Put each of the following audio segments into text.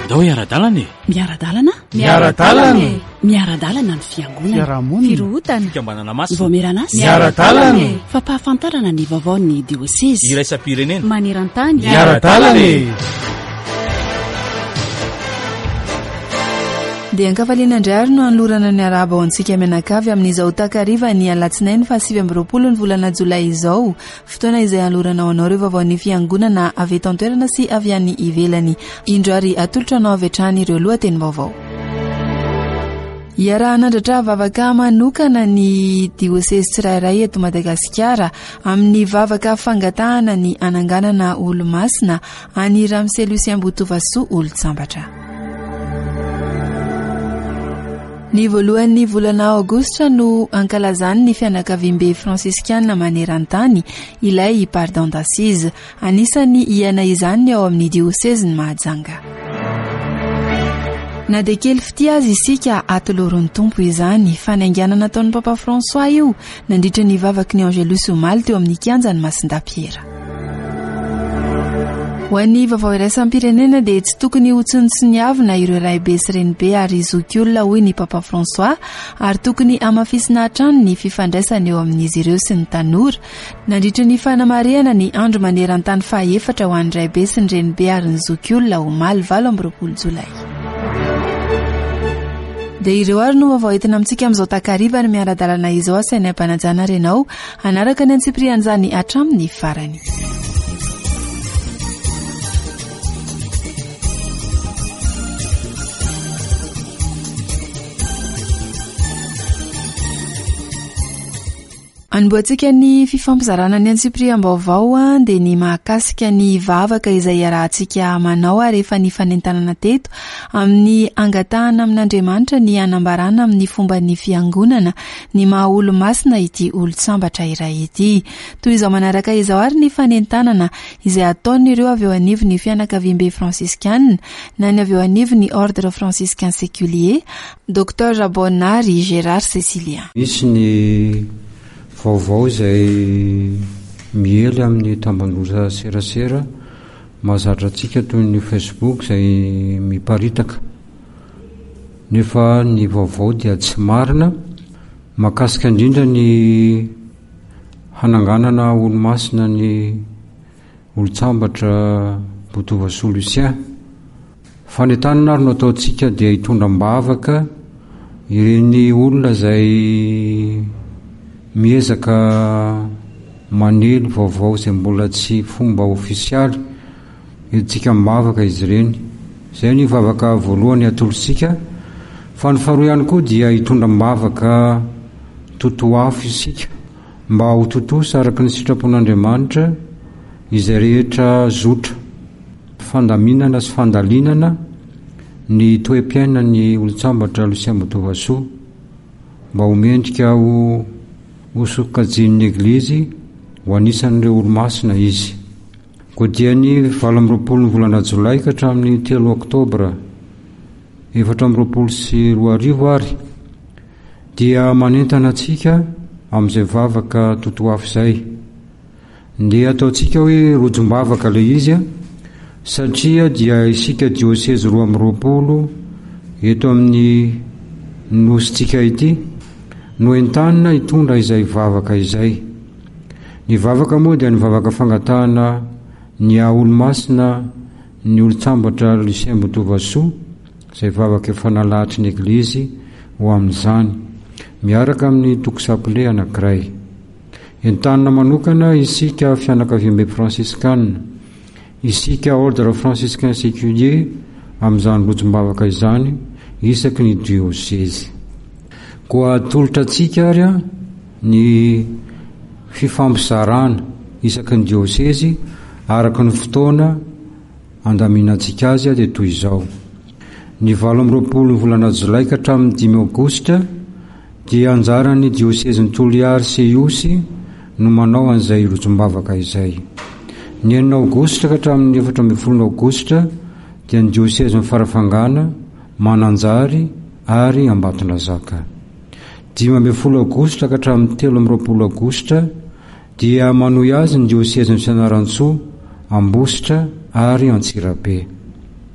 andao iara-dalana e. Miara-dalana? Miara-dalana. Miara-dalana ny fiangonana. Fiarahamonina. Firohutana. Fikambanana masina. Voameran'asa. Miara-dalana. Fampahafantarana ny vaovaon'ny dioseza. Iraisam-pirenena. Maneran-tany. Miara-dalana. dia ankafaliana indray ary no anolorana ny araba ao antsika mianakavy amin'izao takariva ny alatsinainy fa 7 ny volana jolay izao, fotoana izay alorana ao anao ireo vaovaon'ny fiangonana avy eto an-toerana sy avy any ivelany. Indro ary atolotra anao avy hatrany ireo lohateny vaovao. Iarahanandratra vavaka manokana ny dioseza tsirairay eto Madagasikara amin'ny vavaka fangatahana ny ananganana olo-masina any Ramsey Lucien Botovasoa olo-tsambatra. Ny voalohan'ny volana Aogositra no ankalazany ny fianakaviam-be Fransiskiana maneran-tany ilay pardon d'assise, anisany iana izany ao amin'ny dioseza ny Mahajanga. Na dia kely fity azy isika atoloron'ny tompo izany, fanainganana nataon'ny Papa François io nandritra ny vavaky ny Angelus Omaly teo amin'ny kianjan'ny Masindapiera. Ho an'ny vaovao iraisam-pirenena dia tsy tokony ho tsinotsiniavina ireo raibe sy renibe ary zoky olona hoy ny Papa François, ary tokony amafisina hatrany ny fifandraisana eo amin'izy ireo sy ny tanora nandritra ny fanamarihana ny andro maneran-tany faha-4 ho an'ny raibe sy ny renibe ary ny zoky olona Omaly 20 Jolay. Dia ireo ary no vaovao entina amintsika amin'izao takariva ny miara-dalana izao asainay ampanajana renao anaraka ny antsiprian'izany hatramin'ny farany. Anboantsika ny fifampizarana ny antsipriam-baovao dia ny mahakasika ny vavaka izay iarahantsika manao rehefa ny fanentanana teto amin'ny angatahana amin'Andriamanitra ny anambarana amin'ny fomba ny fiangonana ny maha olo-masina ity olo-tsambatra iray ity. Toy izao manaraka izao ary ny fanentanana izay ataon'ireo avy eo anivon'ny fianakaviam-be Fransiskiana na ny avy eo anivon'ny Ordre Franciscain Séculier, Dr Rabonary Gérard Cécilien. Vaovao izay miely amin'ny tambandrosa serasera mahazatra antsika toy ny Facebook izay miparitaka, nefa ny vaovao dia tsy marina, mahakasika indrindra ny hananganana olo-masina ny olo-tsambatra Botovasoa Lucien. Fanentanana ary no ataontsika dia hitondram-bavaka ireny olona izay miezaka manelo vaovao izay mbola tsy fomba ofisialy, editsika mivavaka izy ireny. Izay ny vavaka voalohany atolosika. Fa ny faharoa ihany koa dia hitondram-bavaka totoafo isika mba ho totosa araka ny sitrapon'Andriamanitra izay rehetra zotra, fandaminana sy fandalinana ny toe-piainany olo-tsambatra Lucien Botovasoa mba homendrika ho sokajin'ny eglizy ho anisan'ireo olo-masina izy. Koa dia ny 20 volana Jolay ka hatramin'ny 3 Oktobra 2024 ary dia manentana antsika amin'izay vavaka totoafo izay. Dia ataontsika hoe rojom-bavaka ilay izy, satria dia isika dioseza 20 eto amin'ny nositsika ity no entanina hitondra izay vavaka izay. Ny vavaka moa dia ny vavaka fangatahana ny olo-masina ny olo-tsambatra Lucien Botovasoa, izay vavaka efa nalahatry ny eglizy ho amin'izany miaraka amin'ny tokosapile anankiray. Entanina manokana isika fianakaviam-be Fransiskana, isika Ordre Franciscain Séculier amin'izany rojom-bavaka izany isaky ny dioseza. Koa atolotra antsika ary ny fifampizarana isaky ny diosezy araka ny fotoana andaminantsika azy dia toy izao. Ny 20 volana Jolay ka hatramin'ny 5 Aogositra dia anjaran'ny diosezin'ny Toliary Seiosy no manao an'izay rojom-bavaka izay. Ny 9 Aogositra ka hatramin'ny 14 Aogositra dia ny diosezin'ny Farafangana, Mananjary ary Ambatondrazaka. 15 Aogositra ka hatramin'ny 13 Aogositra dia manohy azy ny diosezin'ny Fianaratsoa, Ambositra ary Antsirabe.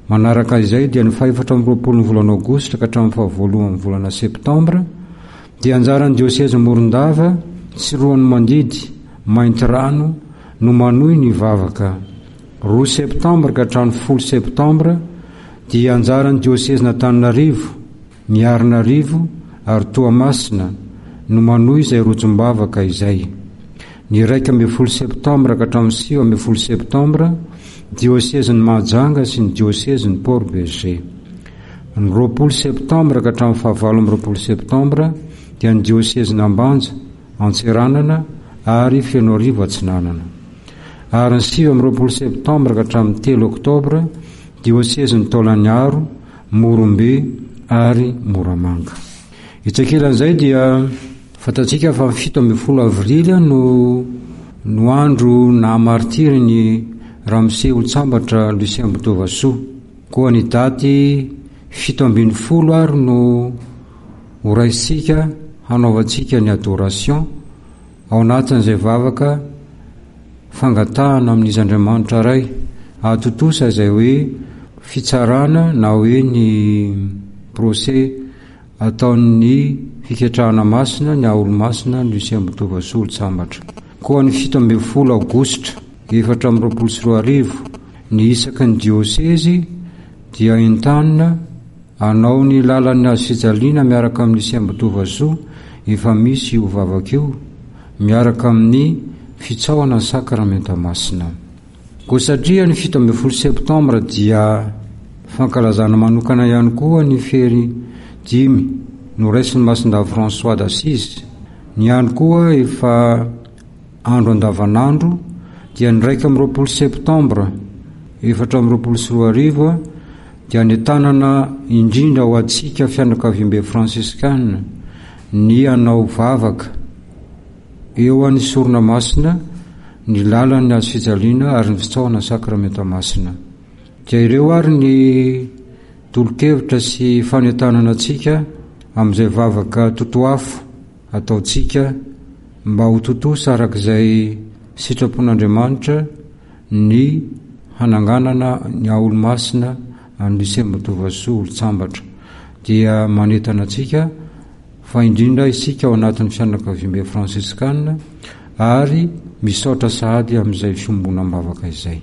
Manaraka izay dia ny 4 volana aogositra ka hatramin'ny 12 volana septambra dia anjaran'ny dioseza Morondava sy roany mandidy mainty rano no manohy ny vavaka. 2 septambra ka hatramin'ny 10 septambra dia anjaran'ny dioseza Antananarivo, Miarinarivo ary Toamasina no manohy izay rojom-bavaka izay. Ny 1 septambra ka hatramin'ny 9 septambra diosezany Mahajanga sy ny diosezany Port Berger. Ny 20 septambra ka hatramin'ny 19 septambra dia ny diosezany Ambanja, Antseranana ary Fianorivo Atsinanana. Ary ny 20 septambra ka hatramin'ny 3 oktobra diosezany Taolagnaro, Morombe ary Moramanga. Itsakelan'izay dia fantatsika fa 17 avrily no andro nahamartiry ny Ramsey Olontsambatra Lucien Botovasoa. Koa ny daty 17 ary no horaisika hanaovantsika ny adoration ao anatin'izay vavaka fangatahana amin'izy Andriamanitra ray, atotosa izay hoe fitsarana na hoe ny procès ataon'ny fiketrahana masina ny aholo-masina Lucien Botovasoa Olontsambatra. Koa ny 17 aogositra 2024 ny isaky ny diosezi dia entanina anao ny lalan'ny azo fijaliana miaraka amin'ny Lucien Botovasoa efa misy io vavaka io miaraka amin'ny fitsaoana ny sakramenta masina. Koa satria ny 17 septambra dia fankalazana manokana ihany koa ny fery 5 no raisin'ny Masindava François d'Assise. Ny ihany koa efa andro andavanandro dia ny 20 septambra 2024 dia ny tanana indrindra ho antsika fianakaviam-be fransiskana ny anao vavaka eo an'ny sorona masina ny lalan'ny azo fijaliana ary ny fitsaoana sakramenta masina. Dia ireo ary ny tolokevitra sy fanentanana antsika amin'izay vavaka totoafo ataotsika mba ho totosa arak'izay sitrapon'Andriamanitra ny hananganana ny aholo-masina any Lucien Botovasoa Olontsambatra. Dia manentana antsika fa indrindra isika ao anatin'ny fianakaviam-be fransiskana ary misaotra sahady amin'izay fiombonam-bavaka izay.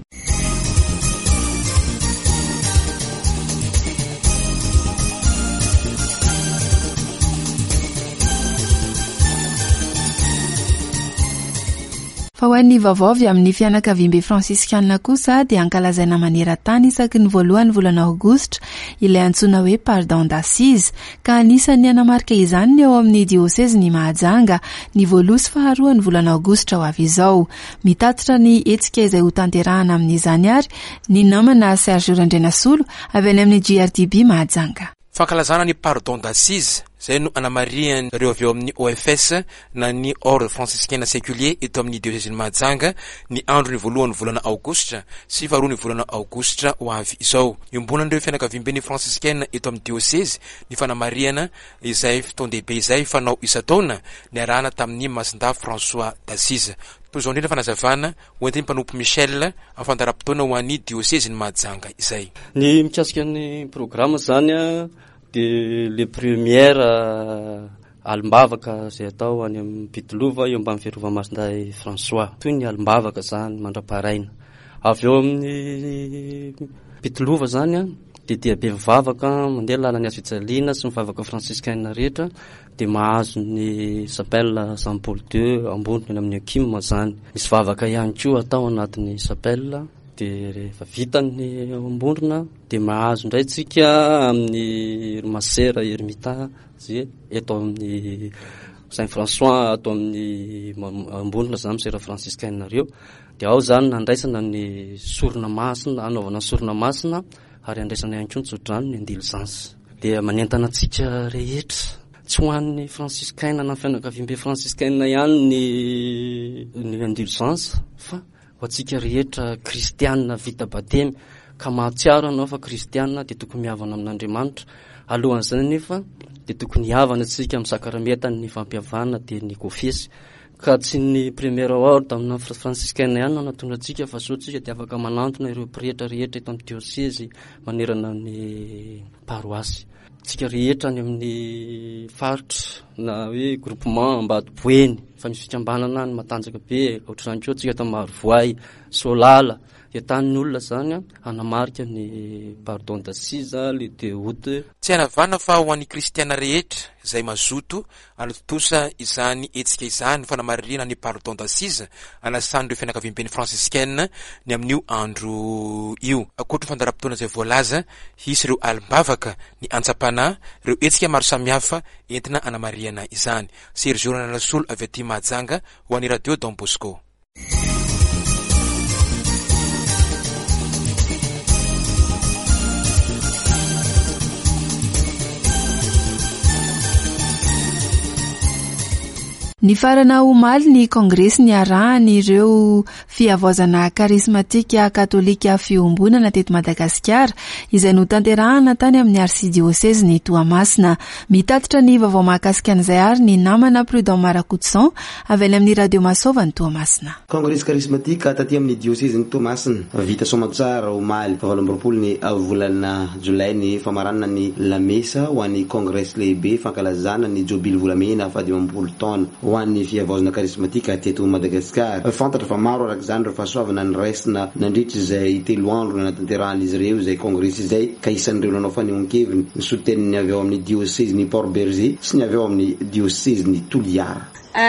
Fa ho an'ny vaovavy amin'ny fianakaviam-be fransiskana kosa dia ankalazaina maneran-tany isaky ny voalohany volana aogositra ilay antsoina hoe pardon d'Assise ka anisan'ny anamarika izany ny ao amin'ny dioseze ny Mahajanga ny 1 sy 2 ny volana aogositra ho avy izao. Mitatitra ny hetsika izay ho tanterahana amin'izany ary ny namana Serge Randrenasolo avy any amin'ny GRDB Mahajanga. Fankalazana ny pardon d'Assise zay no anamariany reo avy eo amin'ny OFS na ny ordre franciscain séculier eto amin'ny diocèse Mahajanga ny andro ny voalohany volana aogositra sy 2 ny volana aogositra ho avy izao. Iombonan'ireo fianakaviam-be ny franciscain eto amin'ny diocèse ny fanamariana izay fotoan-dehibe izay fanao isa-taona ny arahana tamin'ny Masindava François d'Assise. Toy izao indrindra fanazavana hoentin'ny mpanompo Michel afandaram-potoana ho an'ny diocèse ny Mahajanga izay. Ny mikasika ny programme zany de le première alimbavaka zay atao any amin'ny Pitolova eo ambany Fiarovan-Masindava François. Toy ny alimbavaka zany mandraparaina. Avy eo amin'ny Pitolova zany de dia be mivavaka mandeha lalany azo fijaliana sy mivavaka fransiskaina rehetra de mahazo ny chapelle Saint Paul II amboniny amin'ny Akima zany. Misy vavaka ihany koa atao anatin'ny chapelle de rehefa vitany ambondrona de mahazo ndray tsika amin'ny Masera Ermita zay eto amin'ny Saint François ato amin'ny ambondrona zany Masera fransiskaina reo. De ao zany nandraisana ny sorona masina, anaovana sorona masina ary andraisana ihany koa ny tsodrano ny indulgence. De manentana antsika rehetra tsy ho an'ny fransiskaina na fianakaviam-be fransiskaina ihany ny indulgence fa ho antsika rehetra kristianina vita batemy ka mahatsiaro anao fa kristianina de tokony mihavana amin'Andriamanitra. Alohan'izany nefa de tokony hihavana antsika amin'ny sakramentany ny fampihavana de ny kofesy ka tsy ny première ordre amina franciscaine ihany nanatona antsika fa so tsika dia afaka manantona ireo mpirehitra rehetra eto amin'ny diocèse manerana amin'ny paroasy. Tsika rehetra any amin'ny faritra na hoe groupement Ambatoboeny fa misy fikambanana ny matanjaka be ohatr'izany koa tsika ta Marovoay, Solala dia tany olona zany anamarika ny pardon d'assise le 2 août. Tsy anavana fa ho an'ny kristiana rehetra izay mazoto anatotosa izany etsika izany fanamarina ny pardon d'assise anasan'ireo fianakaviam-peny franciscaine ny amin'io andro io. Akoatra fandaram-potoana izay voalaza hisy ireo alimbavaka ny antsapana ireo etsika maro samihafa entina anamariana izany. Sergio Ranasolo avy aty Mahajanga ho an'ny radio Don Bosco. Ny farana omaly ny kongresy ny arahany ireo fiavozana karismatika katolika fiombonana teto Madagasikara izay notanterahana tany amin'ny arsidiocèse ny Toamasina. Mitatitra ny vaovao mahakasika an'izay ary ny namana Prudent Marakoutson avy any amin'ny radio Masova ny Toamasina. Kongresy karismatika taty amin'ny diocèse ny Toamasina vita somatsara omaly 20 ny volana Jolay ny famaranana ny lamesa ho an'ny kongresy lehibe fankalazana ny jobily volamena fa 20 taona ho an'ny fiavozana karismatika teto Madagasikara. Fantatra fa maro araka izany ireo fahasoavana ny resina nandritra izay 3 andro natanterahany izy ireo izay kongresy izay ka isan'ireo nanao fanehoan-keviny ny soteniny avy ao amin'ny diocèse ny Port Berger sy ny avy ao amin'ny diocèse ny Toliara.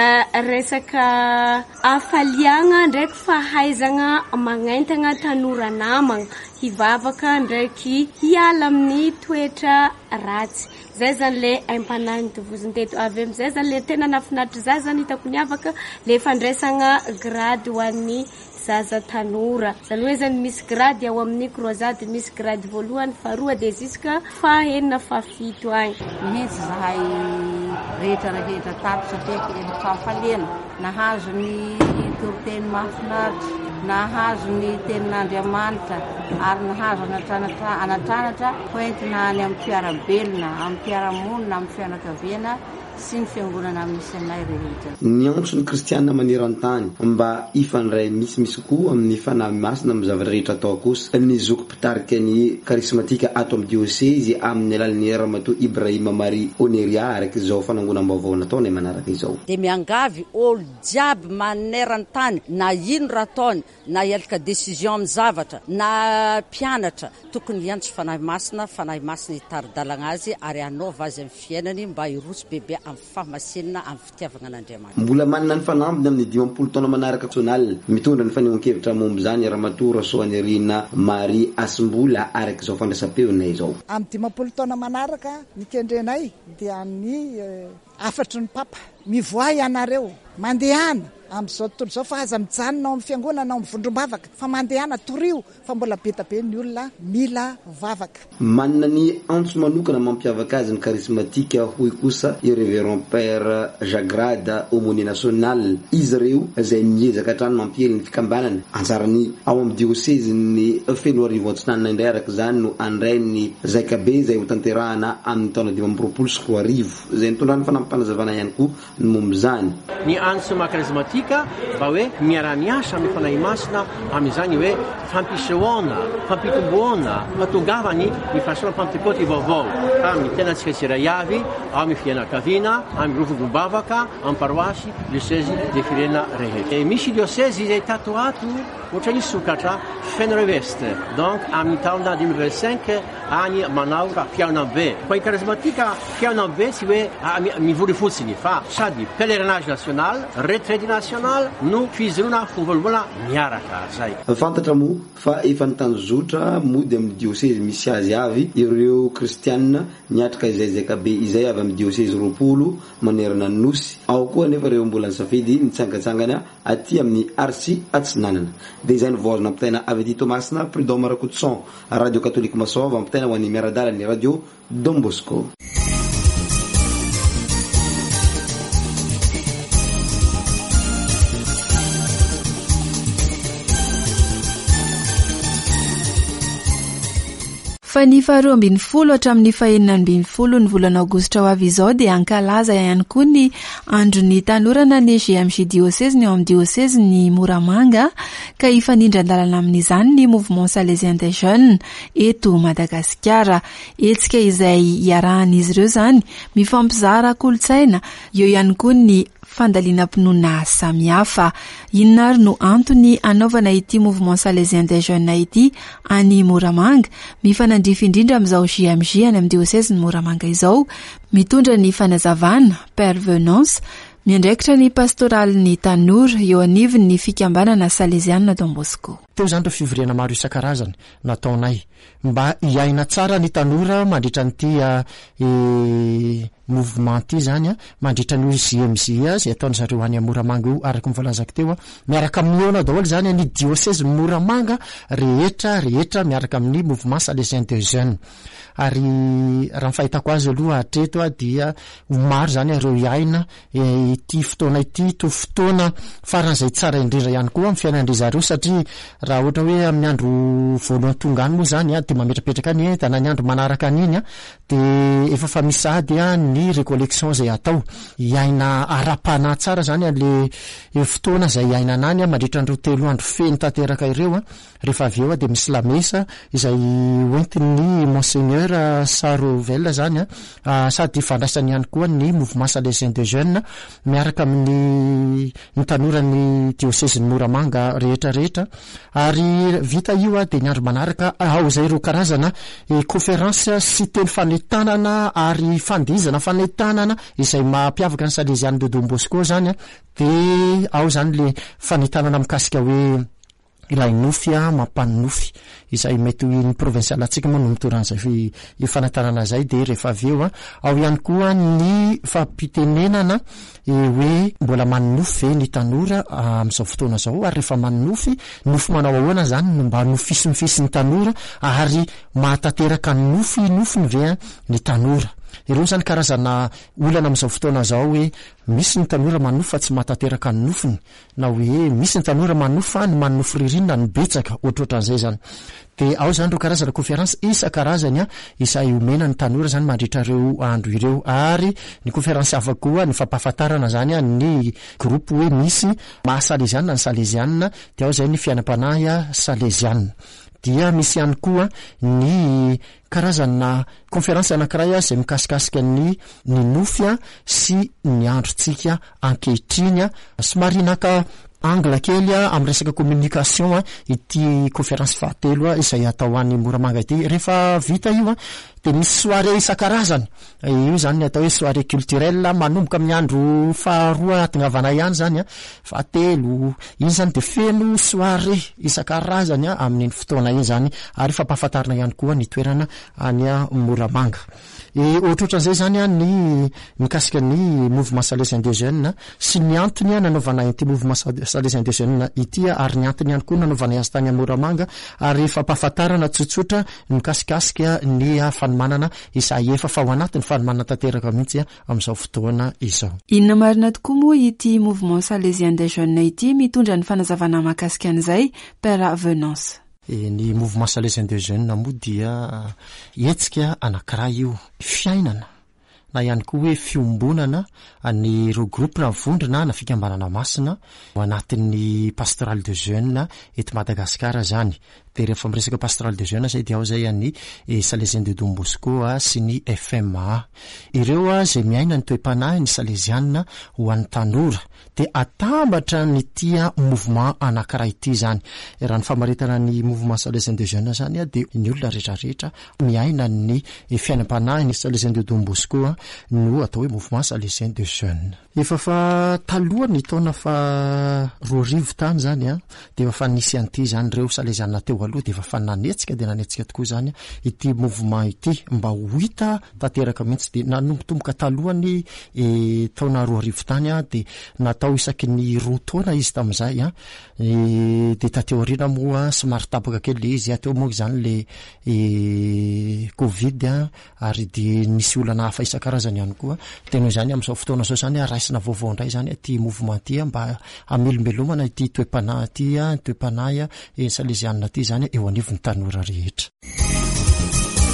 Resaka afaliagna ndraiky fahaizagna magnaintagna tanora namagna hivavaka ndraiky hiala amin'ny toetra ratsy. Zay zany le aimpanahiny tovoziny teto. Avy amizay zany le tena nafinaritra zay zany hitako niavaka le fandraisagna grady ho an'ny zaza tanora. Zany hoe zany misy grady ao amin'ny croisade, misy grady voalohany, faharoa de ziska fahaenina fafito agny. Mihitsy zahay rehetra tato satria efa faliana nahazo ny toriteny mahafinaritra, nahazo ny tenin'Andriamanitra ary nahazo anatranatra hoentina any amin'ny fiarabelona, amin'ny fiarahamonina, amin'ny fianakaviana sy ny fiangonana amin'ny senay rehetra. Ny antso ny kristianina maneran-tany mba ifandray misy koa amin'ny fanahy masina amin'ny zavatra rehetra atao kosa ny zoko mpitarika ny karismatika ato amin'ny diocèse amin'ny alalan'ny Ramatoa Ibrahima Marie Oneria araka izao fanangonam-baovao nataony manaraka izao. De miangavy olo jiaby maneran-tany na ino raha ataony na hialaka décision amin'ny zavatra na mpianatra tokony hiantso fanahy masina hitaridalagna azy ary anaova azy amin'ny fiainany mba hiroso bebe amin'ny fahamasinana amin'ny fitiavagna an'Andriamanitra. Mbola manana ny fanambiny amin'ny 20 taona manaraka nasional mitondra ny fanehoan-kevitra momba izany Ramatoa Rasoanerina Marie Asimbola araka izao fandraisam-peona izao. Amin'ny 20 taona manaraka nikendrenay dia ny afatry ny papa mivoay ianareo mandehana amin'izao tontolo izao fa aza mijanona ao amin'ny fiangonana ao amin'ny vondrom-bavaka fa mandehana torio fa mbola betabe ny olona mila vavaka. Manana ny antso manokana mampiavaka azy ny karismatika hoy kosa i révérend père Jagrada aumônier national. Izy ireo izay miezaka hatrany mampiely ny fikambanana anjarany ao amin'ny diocèse ny feno arivo antsinanana indray araka izany no andrainy zaikabe izay ho tanterahana amin'ny taona 2020 sy 2020 izay nitondrany fanampanazavana ihany koa ny momba izany. Ny antso karismatika mba hoe miara-miasa amin'ny fanahy masina amin'izany hoe fampisehoana, fampitomboana, fatongavany ny fahasoana Pentecote vaovao amin'ny tenantsika tsiray avy amin'ny fianakaviana, amin'ny rovondrom-bavaka, amin'ny paroasy, diocèse de firenena rehetra. Misy diocèse izay tato ato ohatran'ny sokatra Fenrevest. Donc amin'ny taona 2025 any manao fiaonabe. Fa karismatika fiaonabe tsy hoe mivory fotsiny fa sady pèlerinage national, retraite national no fizarona fovalobana miaraka zay. Fantatra mo fa efa nitanjozotra mody amin'ny diocèse misy azy avy ireo kristianina niatrika izay zaikabe izay avy amin'ny diocèse Ropolo manerana ny nosy. Ao koa nefa ireo mbola nisafidy nitsangatsangana aty amin'ny Arsi Atsinanana. De izay nivoazana ampitaina avy aty Toamasina Prudent Marakoutson radio catholique Masova ampitaina ho an'ny miaradala ny radio Don Bosco. fa ny 12 hatramin'ny 14 ny volana aogositra ho avy izao dia ankalaza ihany koa ny andron'ny tanorana ny GMJ diocèse ny ao amin'ny diocèse ny Moramanga ka ifanindran-dalana amin'izany ny mouvement salésien des jeunes eto Madagasikara. Hetsika izay iarahan'izy ireo zany mifampizara kolontsaina, eo ihany koa ny fandaliana-pinoana samihafa. Inona ary no antony anaovana ity mouvement salésien des jeunes ity any Moramanga? Mifanandrify indrindra amin'izao JMJ any amin'ny diocèse ny Moramanga izao, mitondra ny fanazavana Père Venance, miandraikitra ny pastoraly ny Tanora eo anivony ny fikambanana Salesianina Don Bosco. Teo zany ireo fivoriana maro isan-karazany nataonay mba hiaina tsara ny tanora mandritra nyty mouvement ty zany mandritra ny JMJ zay ataony zareo any Moramanga io. Araky mivolazako teo miaraka amin'ona daholo zany ny diocèse Moramanga rehetra miaraka amin'ny mouvement salésien des jeunes. Ary raha fahitako azy aloha hatreto dia maro zany ireo iaina ity fotoana ity, to fotoana faran'izay tsara indrindra ihany koa amin'ny fiainan'ndry zareo, satria raha ohatra hoe amin'ny andro voalohany tonga any moa zany dia mametrapetraka any entana ny andro manaraka an'iny dia efa famisady ny récollection zay atao, iaina ara-panahy tsara zany le fotoana zay iaina anany mandritra andro 3 andro feno tanteraka ireo. Rehefa avy eo dia misy lamesa izay oentin'ny monseigneur Sarovel zany sady fandraisany ihany koa ny mouvement salésien des jeunes miaraka amin'ny tanora ny diocèse ny Moramanga rehetrarehetra. Ary vita io dia ny andro manaraka ao zay ireo karazana conférence sy teny fanetanana ary fandizana fanetanana izay mampiavaka ny Salesianina de Don Bosco zany dia ao zany le fanetanana mikasika hoe ilay nofy mampanofy izay mety ny provincial atsika moa no mitoran'izay fanantanana zay. Dia rehefa avy eo ao ihany koa ny fampitenenana hoe mbola manofy ny tanora amin'izao fotoana zao, ary rehefa manofy nofy manao ahoana zany no mba nofisy ny tanora ary mahatateraka nofiny ve ny tanora. Ireo zany karazana olana amin'izao fotoana zao hoe misy ny tanora manofy fa tsy mahatateraka ny nofiny, na hoe misy ny tanora manofy fa ny manofy ririnina ny betsaka ohatrohatran'izay zany. Dia ao zany ireo karazana conférence isan-karazany izay omena ny tanora zany mandritra ireo andro ireo. Ary ny conférence hafa koa ny fampahafantarana zany ny groupe hoe misy mahasalesianina ny salesianina, dia ao zay ny fiainam-panahy salesianina. Dia misy ihany koa ny karazana conférence anankiray izay mikasikasika ny nofy sy ny androntsika ankehitriny, somary naka angle kely amin'ny resaka communication ity conférence fahatelo izay atao any Moramanga ity. Rehefa vita io dia misy soirée isan-karazany, io zany ny atao hoe soirée culturelle manomboka amin'ny andro faharoa atingavana ihany zany fahatelo iny zany dia feno soirée isan-karazany amin'iny fotoana iny zany, ary fampahafantarana ihany koa ny toerana any Moramanga. Ohatrohatran'izay zany ny mikasika ny mouvement salésien des jeunes sy ny antony nanaovana ity mouvement salésien des jeunes ity, ary ny antony ihany koa nanaovana azy tany Moramanga, ary fampahafantarana tsotsotra mikasikasika ny fanomanana izay efa fa ao anatin'ny fanomanana tanteraka mihitsy amin'izao fotoana izao. Inona marina tokoa moa ity mouvement salésien des jeunes ity mitondra ny fanazavana mahakasika an'izay Père Venance? Ny mouvement salésien des jeunes moa dia hetsika anankiray io fiainana na ihany koa hoe fiombonana ny ireo groupe na vondrona na fikambanana masina ao anatin'ny pastoral de jeunes eto Madagasikara zany. Dia rehefa miresaka pastoral de jeunes zay dia ao zay ny Salésien de Don Bosco sy ny FMA. Ireo zay miaina ny toe-panahy ny Salesianina ho an'ny tanora dia atambatra ny tia mouvement anankiray ity zany. Raha ny famaritana ny mouvement salésien de jeunes zany dia ny olona rehetrarehetra miaina ny fiainam-panahy ny Salésien de Don Bosco no atao hoe mouvement salésien de jeunes. Efa fa taloha ny taona fa 2000 tany zany dia efa nisy an'ity zany ireo Salesianina teo aloha, dia efa nanetsika dia nanetsika tokoa zany ity mouvement ity mba ho hita tanteraka mihitsy. Dia nanombotomboka talohany taona 2000 tany dia natao isaky ny 2 taona izy tamin'izay dia tateo aoriana moa somary tapaka kely izy ateo moa zany le Covid ary dia nisy olana hafa isan-karazany ihany koa. Tena zany amin'izao fotoana zao zany raisina vaovao indray zany ity mouvement ity mba hamelombelomana ity toe-panahy ity toe-panahy Salesianina ity zany eo anivon'ny tanora rehetra.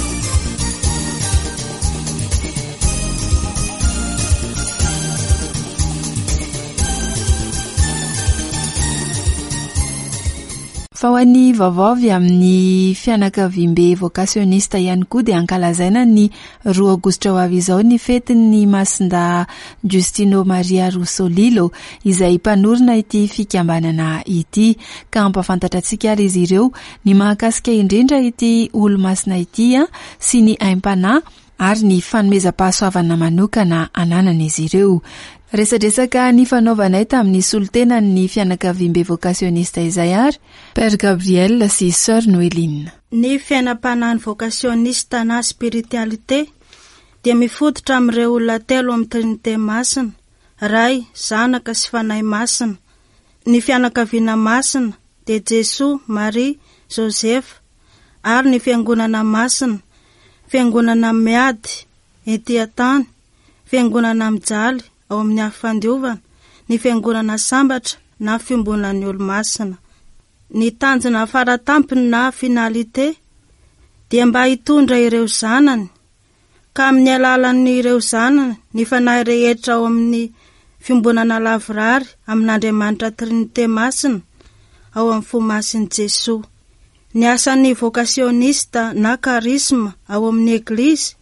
fa ho an'ny vaovavy amin'ny fianakaviam-be vocationista ihany koa dia ankalazaina ny 2 aogositra ho avy izao ny fetin'ny masinda Justino Maria Rosolilo izay mpanorona ity fikambanana ity, ka ampafantatra antsika ary izy ireo ny mahakasika indrindra ity olo-masina ity sy ny aim-panahy ary ny fanomezam-pahasoavana manokana ananana izy ireo. Resadresaka ny fanaovanay tamin'ny solontenan'ny fianakaviam-be vocationista izay ary Père Gabriel sy Sœur Noéline. Ny fiainam-panahy vocationista na spiritualité dia mifototra amin'ireo olona telo amin'ny Trinité masina, Ray, Zanaka sy Fanahy masina. Ny fianakaviana masina dia Jesoa, Maria, Joseph, ary ny fiangonana masina, fiangonana miady ety an-tany, fiangonana mijaly ao amin'ny hafandiovana, ny fiangonana sambatra na fiombonan'ny olo-masina. Ny tanjona faratampony na finalité dia mba hitondra ireo zanany, ka amin'ny alalan'ireo zanany ny fanahy rehetra ao amin'ny fiombonana lavrary amin'Andriamanitra Trinité masina ao amin'ny fo masin'i Jesoa. Ny asan'ny vocationista na karisma ao amin'ny Eglizy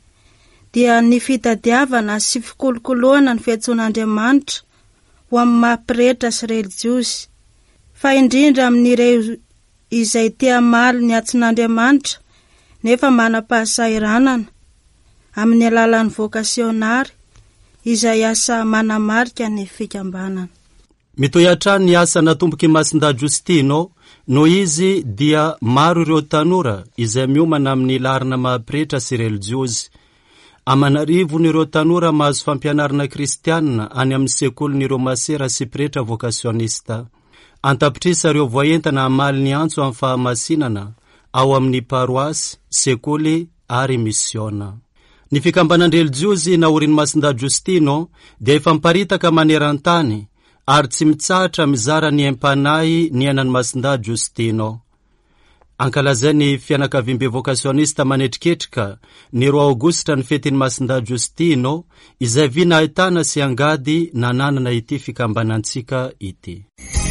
dia ny fitadiavana sy fikolokoloana ny fiantsoan'Andriamanitra ho amin'ny mampirehitra sy relijiosy, fa indrindra amin'ireo izay tia maly ny atson'Andriamanitra nefa manam-pahasahiranana amin'ny alalan'ny vocationary izay asa manamarika ny fikambanana. Mitohy hatrany ny asa natomboky masinda Justino no izy dia maro ireo tanora izay miomana amin'ny larina mampirehitra sy relijiosy. Amanarivo n'ireo tanora mahazo fampianarana kristianina any amin'ny sekolin'ireo masera sy pretra vocationista. Antapitrisa ireo voaentana amaly ny antso amin'ny fahamasinana ao amin'ny paroasy, sekoly ary misiona. Ny fikambanany relijiosy naorian'ny masinda Justino dia efa miparitaka maneran-tany ary tsy mitsahatra mizara ny aim-panahy ny ainan'ny masinda Justino. Ankalazay ny fianakaviam-be vocationista manetriketrika ny 2 aogositra ny fetin'ny masinda Justino izay vina ahitana sy angady nananana ity fikambanantsika ity.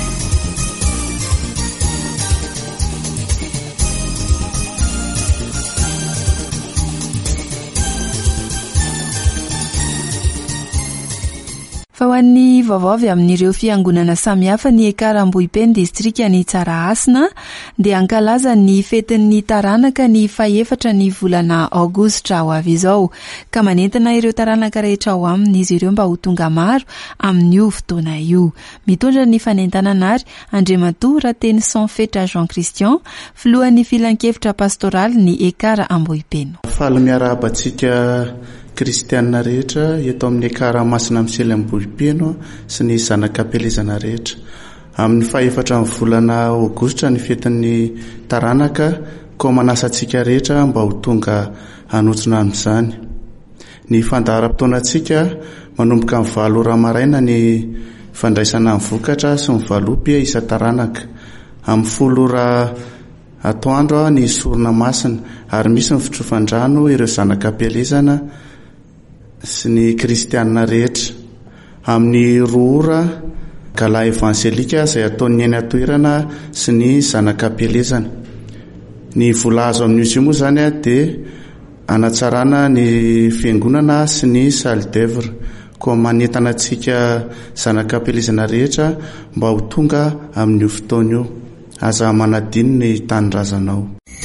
Fa ho an'ny vaovavy amin'ireo fiangonana samihafa ny Ekarambohipeny distrika ny Tsarahasina dia ankalaza ny fetin'ny taranaka ny faefatra ny volana aogositra ho avy izao, ka manentana ireo taranaka rehetra ao aminy izy ireo mba ho tonga maro amin'io fotoana io. Mitondra ny fanentanana ary Andriamatoa Rateny Sanfetra Jean Christian, filohan'ny filan-kevitra pastoraly ny Ekarambohipeny. Faly miarahaba-tsika kristianina rehetra eto amin'ny Ekara masina misely Ambohipeno sy ny zanakapelezana rehetra. Amin'ny faefatra amin'ny volana aogositra ny fetin'ny taranaka, ko manasantsika rehetra mba ho tonga hanotsona amin'izany. Ny fandaharam-potoanantsika manomboka amin'ny 7 ora maraina ny fandraisana amin'ny vokatra sy ny valopy isa-taranaka. Amin'ny 10 ora atoandro ny sorona masina, ary misy ny fitrofandrano ireo zanakapelezana sy ny kristianina rehetra. Amin'ny 2 ora gala evangelika izay ataon'ny eny atoerana sy ny zanakapelezana. Ny vola azo amin'io moa izany dia anatsarana ny fiangonana sy ny salle d'œuvre, ko manentana antsika zanakapelezana rehetra mba ho tonga amin'io fotoana io. Aza manadino ny tanindrazanao.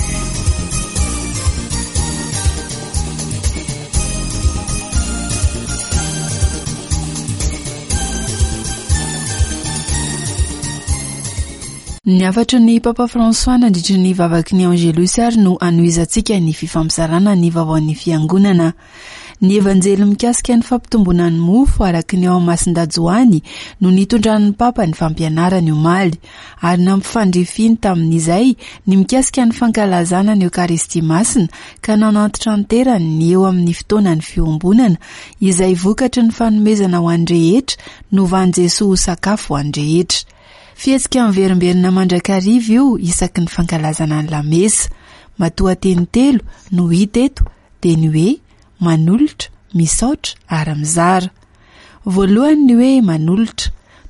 Ny afatry ny Papa François nandritra ny vavaky ny Angelosy ary no anohizantsika ny fifampizarana ny vaovaon'ny fiangonana. Ny evanjely mikasika ny fampitomboana ny mofo araky ny ao Masinda Joany no nitondran'ny Papa ny fampianarany omaly, ary nampifandrifiny tamin'izay ny mikasika ny fankalazana ny Eukaristia Masina ka nanantitra anterany ny eo amin'ny fotoana ny fiombonana izay vokatry ny fanomezana ho andrehetra no van Jesoa ho sakafo ho andrehetra. Fietsika miverimberina mandrakariva io isaky ny fankalazana ny lamesa. Matoateny 3 no hita eto dia ny hoe manolotra, misaotra ary mizara. Voalohany ny hoe manolotra,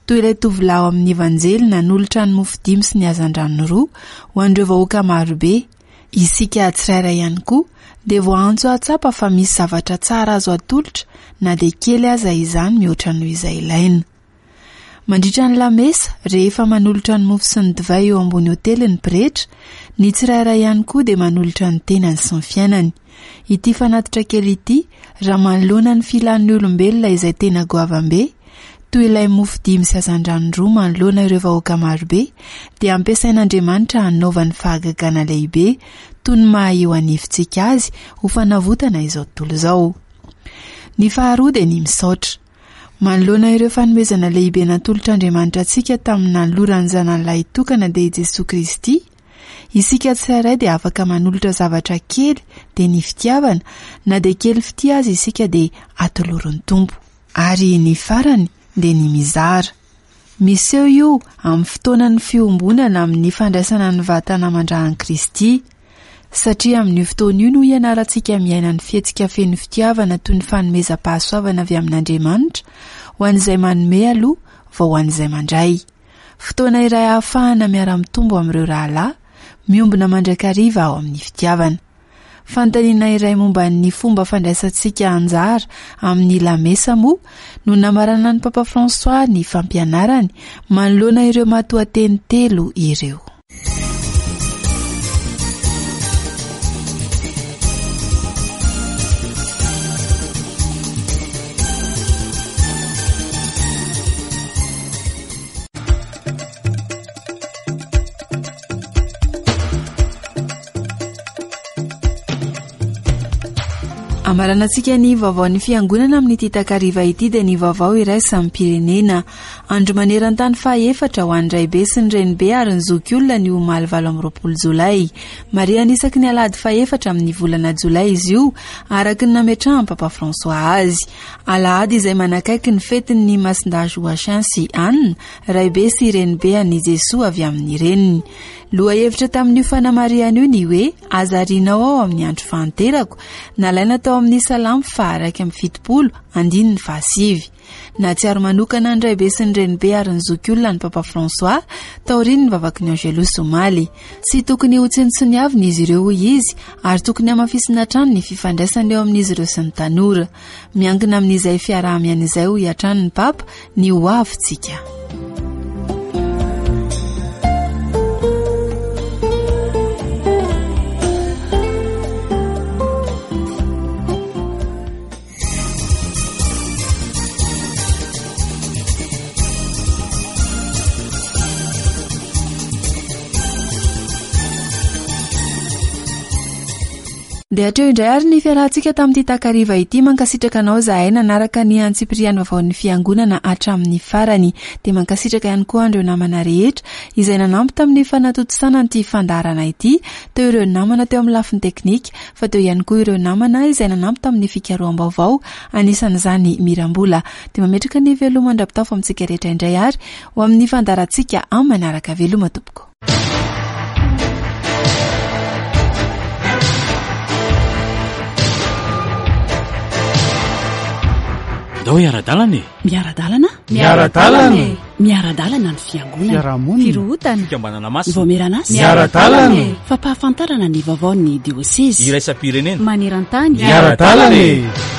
toy ilay tovolahy amin'ny evanjely nanolotra ny mofodimy sy ny azandrano roa ho an'ireo vahoaka marobe. Isika tsirairay ihany koa dia voantso atsapa fa misy zavatra tsara azo atolotra na dia kely aza izany mihoatra noho izay ilaina. Mandritra ny lamesa rehefa manolotra ny mofo sy ny divay eo ambony hotely ny mpirehetra, ny tsirairay ihany koa dia manolotra ny tenany sy ny fiainany. Ity fanatitra kely ity raha manoloana ny filan'ny olombelona izay tena goavambe, toy ilay mofo 5 sy azandrano 2 manoloana ireo vahoaka marobe, dia ampiasain'Andriamanitra hanaovany fahagagana lehibe toy ny maha-eo anifitsika azy ho fanavotana izao tontolo izao. Ny faharoa dia ny misaotra. Manoloana ireo fanomezana lehibe natolotr'Andriamanitra antsika tamin'ny nalorany zanan'ilay tokana dia Jesosy Kristy, isika tsirairay dia afaka manolotra zavatra kely dia ny fitiavana, na dia kely fiti azy isika dia atoloron'ny Tompo. Ary ny farany dia ny mizara. Miseho io amin'ny fotoanan'ny fiombonana amin'ny fandraisana ny vatana aman-drahan'i Kristy, satria amin'ny fotoana io no ianarantsika miaina ny fihetsika feno fitiavana toy ny fanomezam-pahasoavana avy amin'Andriamanitra ho an'izay manome aloha vao ho an'izay mandray. Fotoana iray ahafahana miara-mitombo amin'ireo rahalahy miombona mandrakariva ao amin'ny fitiavana. Fantaniana iray momba ny fomba fandraisantsika anjara amin'ny lamesa moa no namarana ny Papa François ny fampianarany manoloana ireo matoa-teny 3 ireo. Amaranantsika ny vaovao ny fiangonana amin'ny titakariva ity dia ny vaovao iraisany pirenena. Andro maneran-tany faha-4 ho an'ny Raibe sy ny Renibe ary ny zokiolona ny omaly 20 Jolay. Maria anisaky ny alady faha-4 amin'ny volana Jolay izy io araky ny nametrahan'i Papa François azy. Alahady izay manakaiky ny fetin'ny Masinda Joachim sy Anne, Raibe sy Renibe an'i Jesosy avy amin'ny reniny. Loha hevitra tamin'io fanamariana io ny hoe azarinao ao amin'ny andro fahanterako, nalaina tao amin'ny Salamo 1:7. Natsiaro manokana ny Raibe sy ny Renibe ary ny zokiolona ny Papa François taoriny ny vavaky ny Angelus omaly. Sy tokony ho tsintsiniavina izy ireo izy ary tokony hamafisina trano ny fifandraisana eo amin'izy ireo sy ny tanora. Miankina amin'izay fiarahamiana izay ho hiatrano ny Papa ny ho avintsika. Dia hatreo indray ary ny fiarahantsika tamin'ity takariva ity mankasitraka anao zahay nanaraka ny Antsipriano vaovaon'ny fiangonana hatramin'ny farany. Dia mankasitraka ihany koa andreo namana rehetra izay nanampy tamin'ny fanatotosana ity fandaharana ity, teo ireo namana teo amin'ny lafiny teknika, fa teo ihany koa ireo namana izay nanampy tamin'ny fikaroam-baovao anisan'izany Mirambola. Dia mametraka ny veloma andrapitafo amintsika rehetra indray ary ho amin'ny fandaharantsika amin'ny manaraka veloma tompoko. Dao miaradalana e. Miaradalana? Miaradalana. Miaradalana ny fiangonana. Fiarahamonina. Firohotana. Fikambanana masina. Voameran'asa. Miaradalana. Fampahafantarana ny vaovaon'ny diosesy. Iraisam-pirenena. Maneran-tany. Miaradalana.